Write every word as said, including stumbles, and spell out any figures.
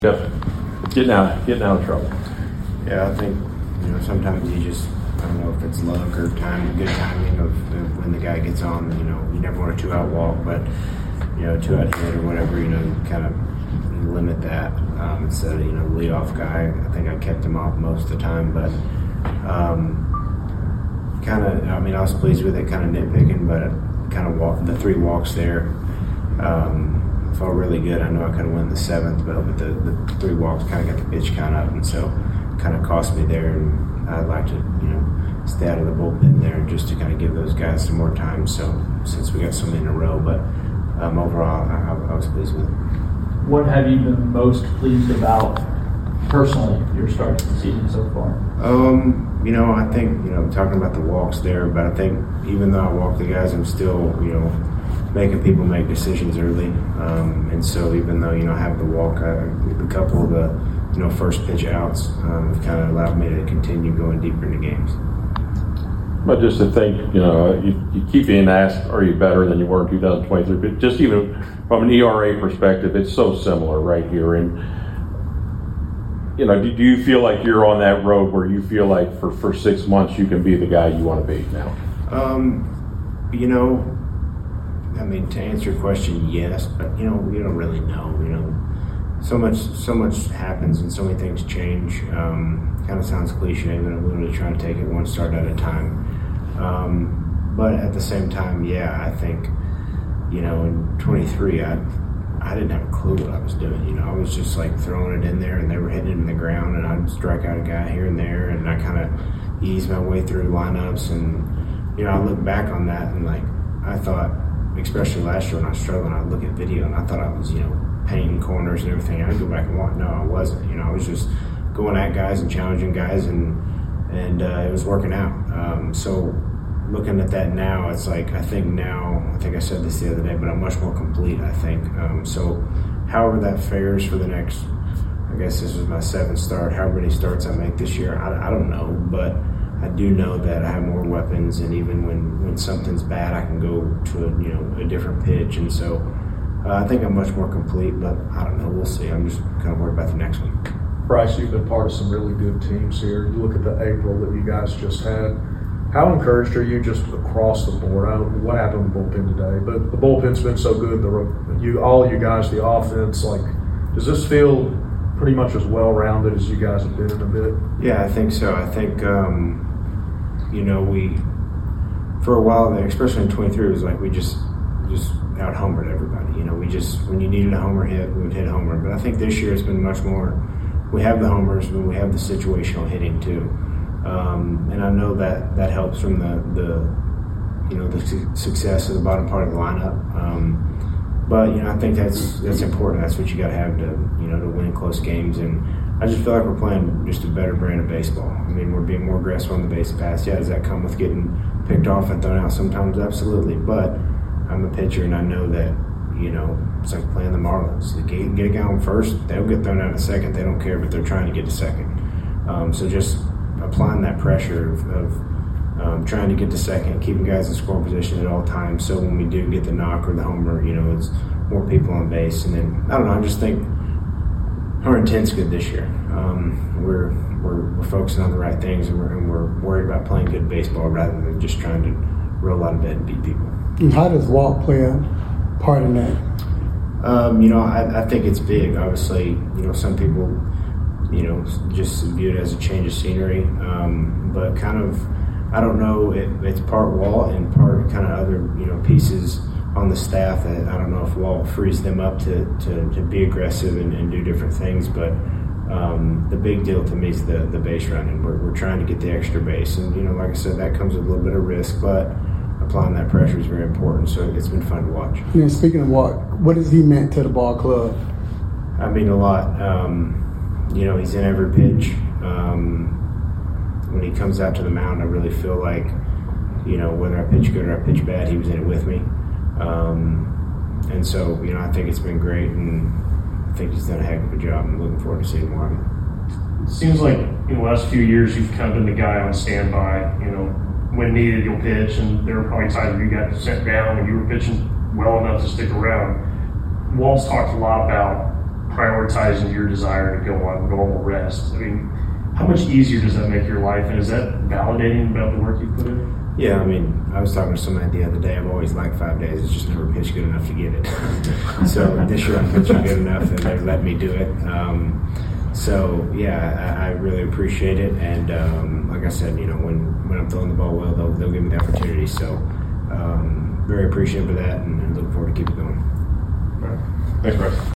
Yep. Getting out, getting out of trouble. Yeah, I think, you know, sometimes you just, I don't know if it's luck or time, good timing of, of when the guy gets on, you know, you never want a two-out walk, but, you know, two-out hit or whatever, you know, kind of limit that um, instead of, you know, lead-off guy. I think I kept him off most of the time, but um, kind of, I mean, I was pleased with it, kind of nitpicking, but kind of walk, the three walks there, um, felt really good. I know I could have won the seventh, but with the, the three walks kind of got the pitch count up, and so kind of cost me there. And I'd like to, you know, stay out of the bullpen there just to kind of give those guys some more time. So since we got so many in a row, but um, overall, I, I was pleased with it. What have you been most pleased about personally your start to the season so far? Um, you know, I think, you know, talking about the walks there, but I think even though I walk the guys, I'm still, you know, making people make decisions early. Um, and so even though, you know, I have the walk, I, a couple of the, you know, first pitch outs um, have kind of allowed me to continue going deeper into games. But just to think, you know, you, you keep being asked, are you better than you were in two thousand twenty-three? But just even from an E R A perspective, it's so similar right here. And, you know, do, do you feel like you're on that road where you feel like for, for six months you can be the guy you want to be now? Um, you know, I mean, to answer your question, yes, but you know, we don't really know. You know, so much, so much happens, and so many things change. Um, kind of sounds cliche, but I'm literally trying to take it one start at a time. Um, but at the same time, yeah, I think, you know, in twenty-three, I, I didn't have a clue what I was doing. You know, I was just like throwing it in there, and they were hitting it in the ground, and I'd strike out a guy here and there, and I kind of eased my way through lineups, and you know, I look back on that and like I thought. Especially last year when I was struggling, I'd look at video and I thought I was, you know, painting corners and everything. I'd go back and watch. No, I wasn't. You know, I was just going at guys and challenging guys, and and uh, it was working out. Um, so looking at that now, it's like I think now, I think I said this the other day, but I'm much more complete, I think. Um, so however that fares for the next, I guess this is my seventh start, however many starts I make this year, I, I don't know, but I do know that I have more weapons, and even when, when something's bad, I can go to a, you know, a different pitch. And so uh, I think I'm much more complete, but I don't know. We'll see. I'm just kind of worried about the next one. Bryce, you've been part of some really good teams here. You look at the April that you guys just had. How encouraged are you just across the board? I don't know what happened in the bullpen today, but the bullpen's been so good. The you, all you guys, the offense, like, does this feel pretty much as well-rounded as you guys have been in a bit? Yeah, I think so. I think, um, you know, we, for a while there, especially in twenty-three, it was like we just just out-homered everybody. You know, we just, when you needed a homer hit, we would hit a homer. But I think this year it's been much more, we have the homers, but we have the situational hitting too. Um, and I know that that helps from the, the you know, the su- success of the bottom part of the lineup. Um, but, you know, I think that's that's important. That's what you got to have to, you know, to win close games. And I just feel like we're playing just a better brand of baseball. I mean, we're being more aggressive on the base pass. Yeah, does that come with getting picked off and thrown out sometimes? Absolutely. But I'm a pitcher, and I know that, you know, it's like playing the Marlins. They get, get a guy on first, they'll get thrown out a second. They don't care, but they're trying to get to second. Um, so just applying that pressure of, of um, trying to get to second, keeping guys in scoring position at all times. So when we do get the knock or the homer, you know, it's more people on base. And then, I don't know, I just think our intent's good this year. Um, we're, we're we're focusing on the right things, and we're, and we're worried about playing good baseball rather than just trying to roll out of bed and beat people. And how does walk play a part in that? Um, you know, I, I think it's big. Obviously, you know, some people, you know, just view it as a change of scenery. Um, but kind of, I don't know, it, it's part Walt and part kind of other, you know, pieces on the staff that I don't know if Walt frees them up to, to, to be aggressive and, and do different things. But um, the big deal to me is the, the base running. We're, we're trying to get the extra base. And, you know, like I said, that comes with a little bit of risk, but applying that pressure is very important. So it's been fun to watch. And speaking of Walt, what has he meant to the ball club? I mean, a lot. Um, you know, he's in every pitch. Um, when he comes out to the mound, I really feel like, you know, whether I pitch good or I pitch bad, he was in it with me. Um, and so, you know, I think it's been great, and I think he's done a heck of a job. I'm looking forward to seeing more of it. It seems like in the last few years you've kind of been the guy on standby. You know, when needed, you'll pitch, and there were probably times where you got sent down when you were pitching well enough to stick around. Walt's talked a lot about prioritizing your desire to go on normal rest. I mean, how much easier does that make your life, and is that validating about the work you put in? Yeah, I mean, I was talking to somebody the other day. I've always liked five days. It's just never pitched good enough to get it. So this year I'm pitching good enough, and they let me do it. Um, so yeah, I, I really appreciate it. And um, like I said, you know, when, when I'm throwing the ball well, they'll, they'll give me the opportunity. So um, very appreciative of that, and, and look forward to keep it going. All right. Thanks, Bryce.